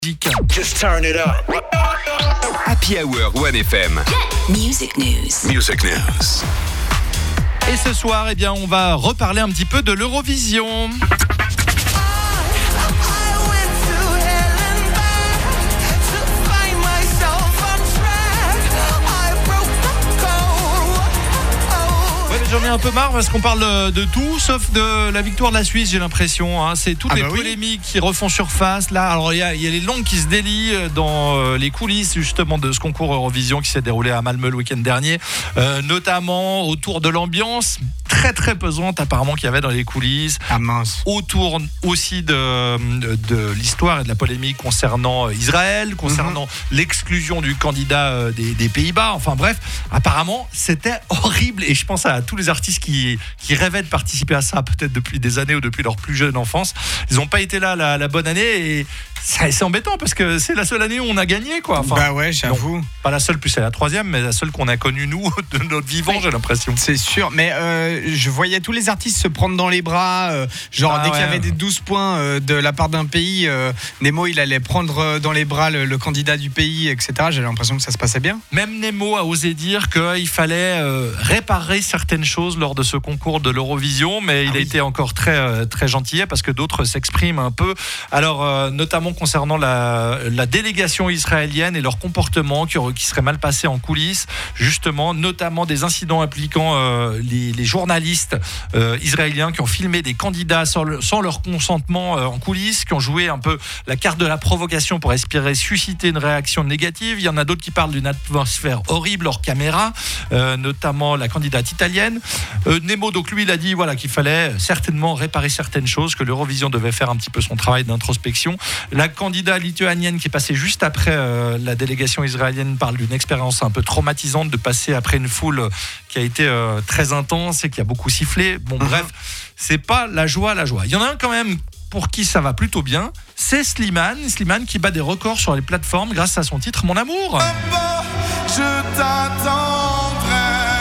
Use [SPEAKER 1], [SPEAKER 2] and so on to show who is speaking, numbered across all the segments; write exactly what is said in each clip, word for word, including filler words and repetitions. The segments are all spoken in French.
[SPEAKER 1] Just turn it up.
[SPEAKER 2] Happy Hour one F M.
[SPEAKER 3] Music News.
[SPEAKER 2] Music News.
[SPEAKER 4] Et ce soir, eh bien, on va reparler un petit peu de l'Eurovision. J'en ai un peu marre parce qu'on parle de tout sauf de la victoire de la Suisse, j'ai l'impression. Hein. C'est toutes ah les bah polémiques oui. qui refont surface. Là, alors il y, y a les langues qui se délient dans les coulisses justement de ce concours Eurovision qui s'est déroulé à Malmö le week-end dernier, euh, notamment autour de l'ambiance très très pesante apparemment qu'il y avait dans les coulisses.
[SPEAKER 5] Ah mince.
[SPEAKER 4] Autour aussi de, de, de l'histoire et de la polémique concernant Israël, concernant mm-hmm. l'exclusion du candidat des, des Pays-Bas. Enfin bref, apparemment c'était horrible et je pense à tous les artistes qui, qui rêvaient de participer à ça peut-être depuis des années ou depuis leur plus jeune enfance. Ils n'ont pas été là la, la bonne année et ça, c'est embêtant parce que c'est la seule année où on a gagné quoi. Enfin,
[SPEAKER 5] bah ouais, j'avoue.
[SPEAKER 4] Non, pas la seule, plus c'est la troisième, mais la seule qu'on a connue nous de notre vivant, j'ai l'impression.
[SPEAKER 5] C'est sûr, mais euh, je voyais tous les artistes se prendre dans les bras, euh, genre ah, dès ouais. qu'il y avait des douze points euh, de la part d'un pays, euh, Nemo il allait prendre dans les bras le, le candidat du pays, et cetera. J'ai l'impression que ça se passait bien.
[SPEAKER 4] Même Nemo a osé dire qu'il fallait euh, réparer certaines choses lors de ce concours de l'Eurovision, mais ah il oui. a été encore très, très gentil parce que d'autres s'expriment un peu. Alors, euh, notamment concernant la, la délégation israélienne et leur comportement qui, qui serait mal passé en coulisses, justement, notamment des incidents impliquant euh, les, les journalistes euh, israéliens qui ont filmé des candidats sans, le, sans leur consentement euh, en coulisses, qui ont joué un peu la carte de la provocation pour espérer susciter une réaction négative. Il y en a d'autres qui parlent d'une atmosphère horrible hors caméra, euh, notamment la candidate italienne. Euh, Nemo, donc lui, il a dit voilà, qu'il fallait certainement réparer certaines choses, que l'Eurovision devait faire un petit peu son travail d'introspection. La candidate lituanienne qui est passée juste après euh, la délégation israélienne parle d'une expérience un peu traumatisante de passer après une foule qui a été euh, très intense et qui a beaucoup sifflé. Bon, mmh. bref, c'est pas la joie, la joie. Il y en a un quand même pour qui ça va plutôt bien, c'est Slimane. Slimane qui bat des records sur les plateformes grâce à son titre Mon Amour.
[SPEAKER 6] Papa, je t'attendrai.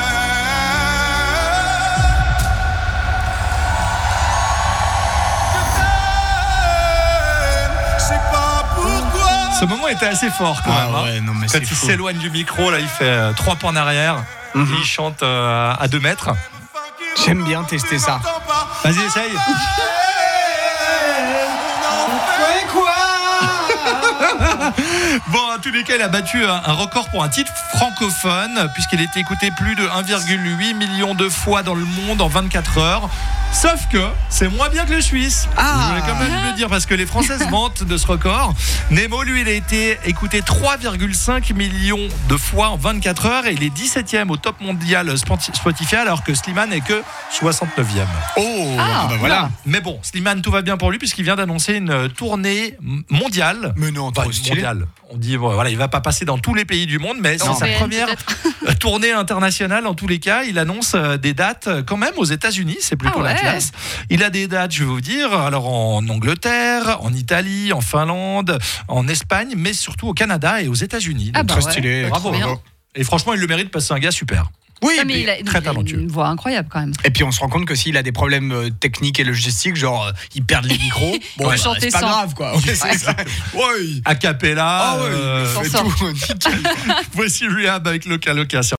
[SPEAKER 4] Ce moment était assez fort quand
[SPEAKER 5] ah
[SPEAKER 4] même.
[SPEAKER 5] Ouais,
[SPEAKER 4] hein.
[SPEAKER 5] non, mais
[SPEAKER 4] quand
[SPEAKER 5] c'est
[SPEAKER 4] il
[SPEAKER 5] fou.
[SPEAKER 4] s'éloigne du micro, là, il fait euh, trois pas en arrière. Mm-hmm. Et il chante euh, à deux mètres.
[SPEAKER 5] J'aime bien tester ça.
[SPEAKER 4] Vas-y, essaye. Bon, en tous les cas, il a battu un, un record pour un titre francophone, puisqu'il a été écouté plus de un virgule huit million de fois dans le monde en vingt-quatre heures. Sauf que c'est moins bien que le Suisse. Ah. Je voulais quand même le dire, parce que les Françaises mentent de ce record. Nemo, lui, il a été écouté trois virgule cinq millions de fois en vingt-quatre heures et il est dix-septième au top mondial Spotify, alors que Slimane est que soixante-neuvième.
[SPEAKER 5] Oh, ah, bah voilà.
[SPEAKER 4] Mais bon, Slimane, tout va bien pour lui, puisqu'il vient d'annoncer une tournée mondiale.
[SPEAKER 5] Mais non, trop stylé.
[SPEAKER 4] Mondiale. On dit, bon, voilà, il va pas passer dans tous les pays du monde, mais non, c'est sa première tournée internationale. En tous les cas, il annonce des dates quand même aux États-Unis. C'est plutôt ah ouais. la classe. Il a des dates, je vais vous dire, alors en Angleterre, en Italie, en Finlande, en Espagne, mais surtout au Canada et aux États-Unis.
[SPEAKER 5] Ah bah très ouais. stylé.
[SPEAKER 4] Bravo. Et franchement, il le mérite parce que c'est un gars super.
[SPEAKER 7] Oui, ah, mais il a,
[SPEAKER 4] très
[SPEAKER 7] il a
[SPEAKER 4] talentueux.
[SPEAKER 7] Une voix incroyable quand même.
[SPEAKER 5] Et puis on se rend compte que s'il a des problèmes euh, techniques et logistiques, genre euh, il perd les micros, bon, bah, c'est pas sans. grave quoi. Ouais, c'est ça.
[SPEAKER 4] Ouais. A cappella.
[SPEAKER 5] Ah ouais,
[SPEAKER 4] euh,
[SPEAKER 5] il fait tout.
[SPEAKER 4] Voici Rehab avec Loca Loca.